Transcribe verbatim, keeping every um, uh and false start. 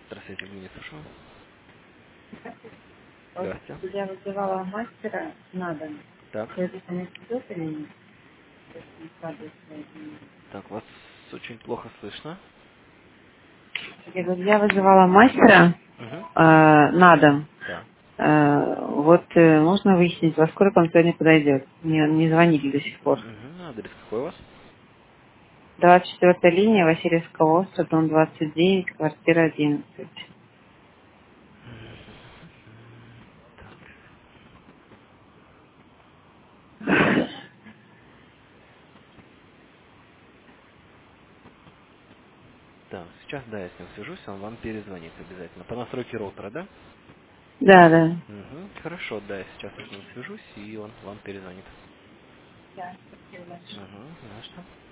Здравствуйте, Евгений, слушаю. Вот Здравствуйте. я вызывала мастера на дом. Так, Это не идет или нет? То есть не складывается или нет? так, вас очень плохо слышно. Я говорю, я вызывала мастера Угу. э, на дом. Да. Э, вот э, можно выяснить, во сколько он сегодня подойдет. Мне не звонили до сих пор. Угу. Адрес какой у вас? двадцать четвёртая линия, Васильевского острова, дом двадцать девять, квартира одиннадцать. Так. Так, сейчас, да, я с ним свяжусь, он вам перезвонит обязательно. По настройке роутера, да? Да, да. Угу. Хорошо, да, я сейчас с ним свяжусь, и он вам перезвонит. Да, спасибо большое. Угу. На что?